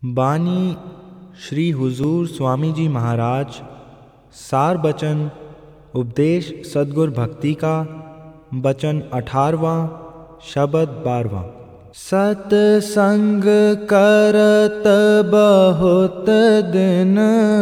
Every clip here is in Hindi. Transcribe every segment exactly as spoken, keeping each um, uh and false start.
बानी श्री हुजूर स्वामी जी महाराज। सार बचन उपदेश सद्गुर भक्ति का। बचन अठारवां, शब्द बारवां। सतसंग करत बहुत दिन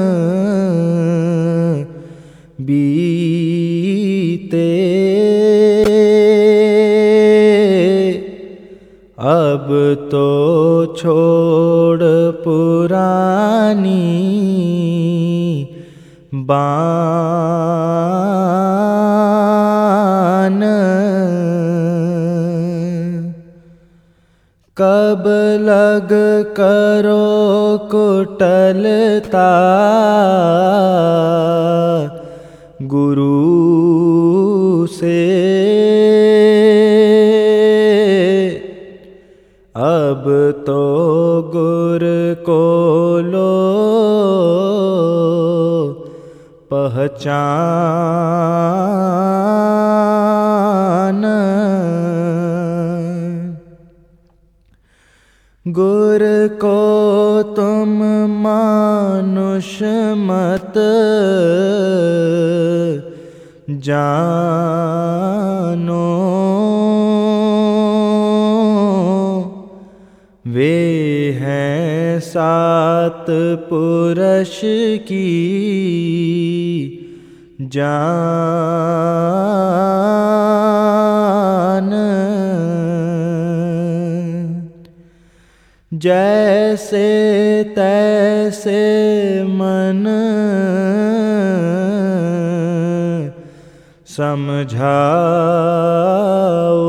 बीते, अब तो छोड़ पुरानी बान। कब लग करो कुटलता गुरु से, अब तो गुर को लो पहचान। गुर को तुम मानुष मत जानो, वे हैं सात पुरुष की जान। जैसे तैसे मन समझाओ,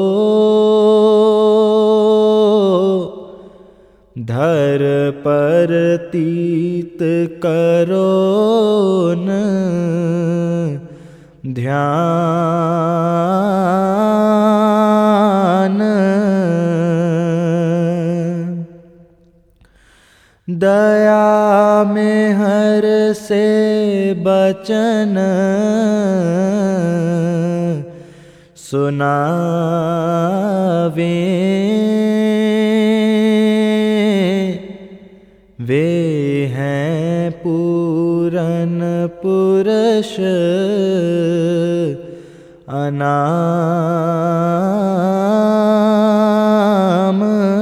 धर पर तीत करो न ध्यान। दया में हर से बचन सुनावे, वे हैं पूरन पुरुष अनाम।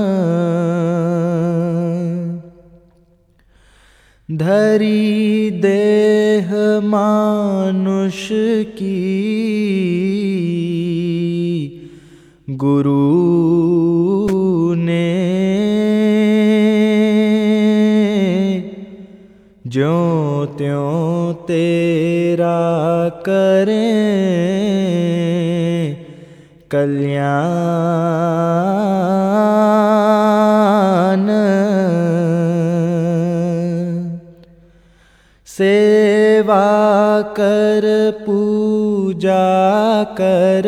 धरी देह मानुष की गुरु ने, ज्यों त्यों तेरा करें कल्याण। सेवा कर पूजा कर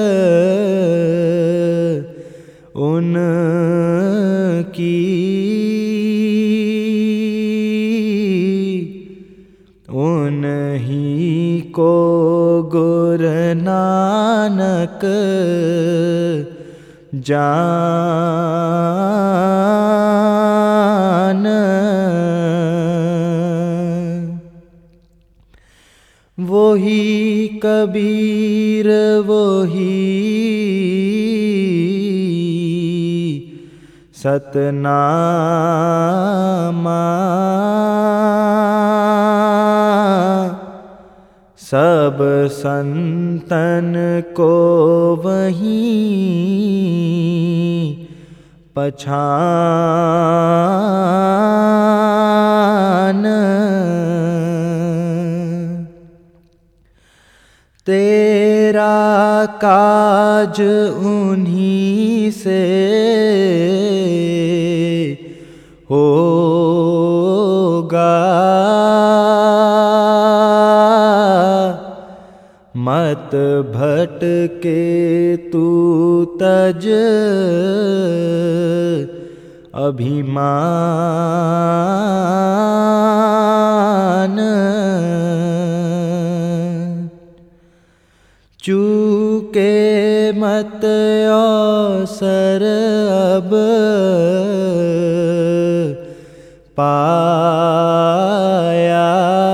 उनकी, उन्हीं को गुर नानक जान। वही कबीर वही सतनामा, सब संतन को वहीं पहचान। तेरा काज उन्हीं से होगा, मत भटके तू तज अभिमान। चूके मत अवसर अब पाया,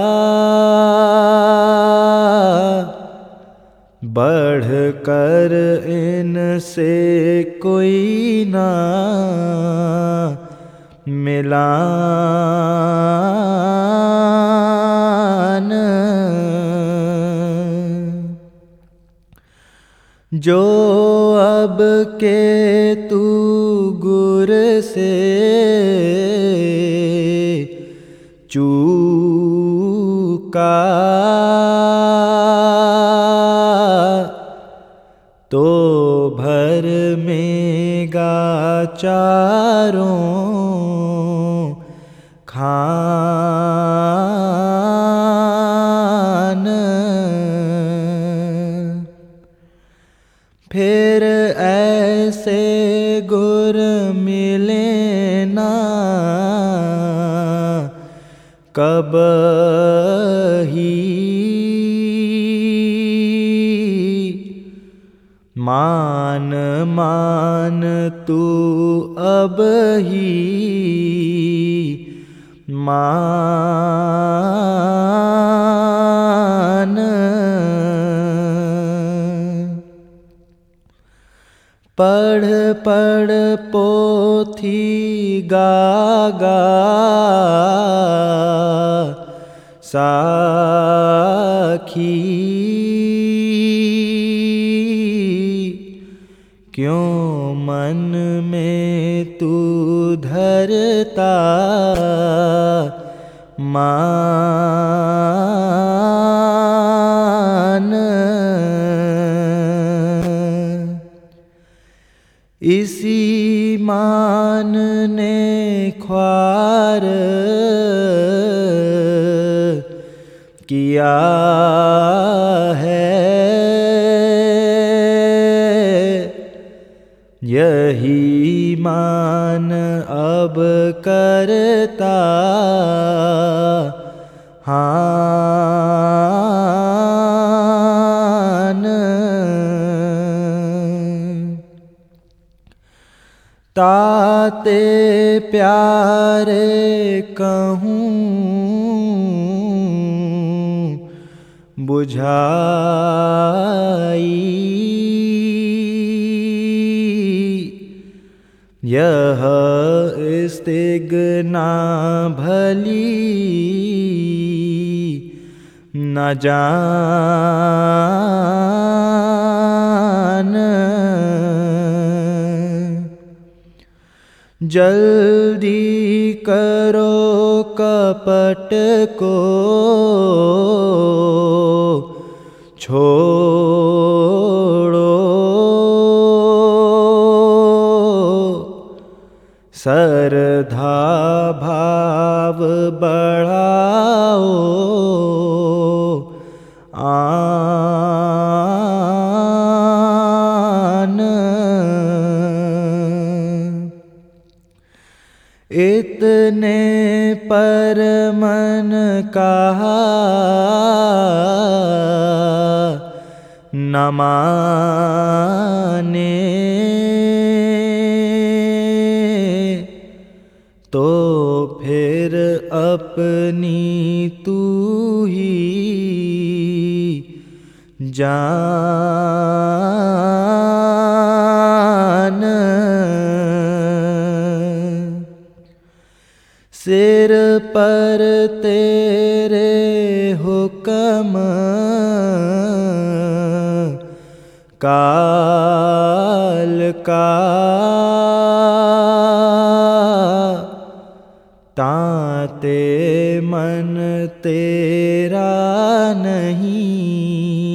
बढ़ कर इनसे कोई ना मिलान। जो अब के तू गुर से चूका, तो भर मेगा चारों खान। फिर ऐसे गुर मिले ना कबही, मान मान तू अब ही मान। पढ़ पढ़ पोथी गागा साखी, क्यों मन में तू धरता मान। इसी मान ने ख्वार किया है, यही मान अब करता हान। ताते प्यारे कहूँ बुझाई, यह इस्तिग़ना भली न जान। जल्दी करो कपट को छोड़ो, सरधा भाव बढ़ाओ आन। इतने पर मन कहा न माने, तो फिर अपनी तू ही जान। सिर पर तेरे हुक्म काल का, ताते मन तेरा नहीं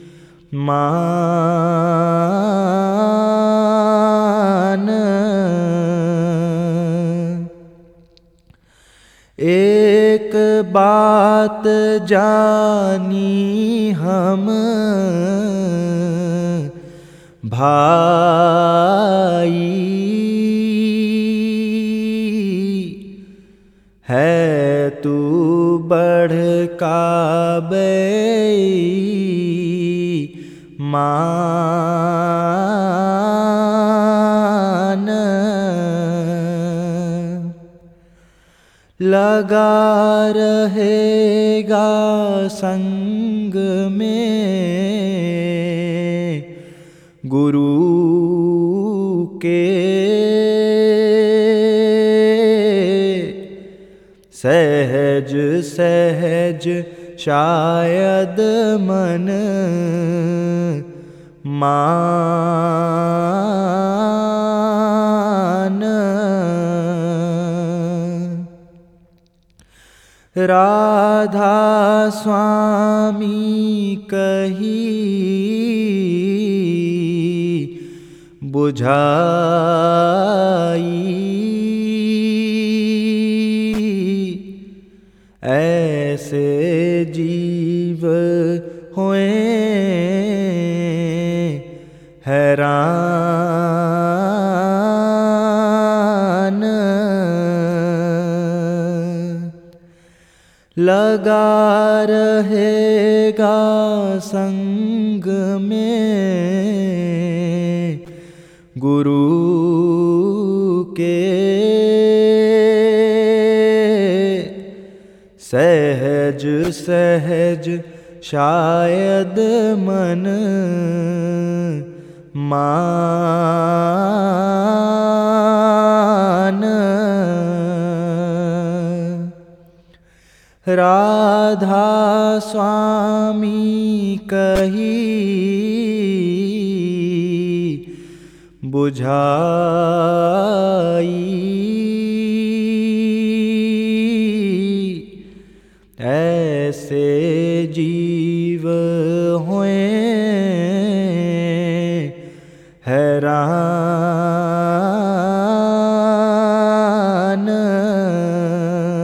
मान। एक बात जानी हम भाई, है तू बढ़ बेईमान। लगा रहेगा संग में गुरु के, सहज सहज शायद मन मान। राधा स्वामी कही बुझाई, ऐसे जीव हुए हैरान। लगा रहेगा संग में गुरु के, सहज सहज शायद मन मान। राधा स्वामी कही बुझाई, ऐसे जीव हुए हैरान।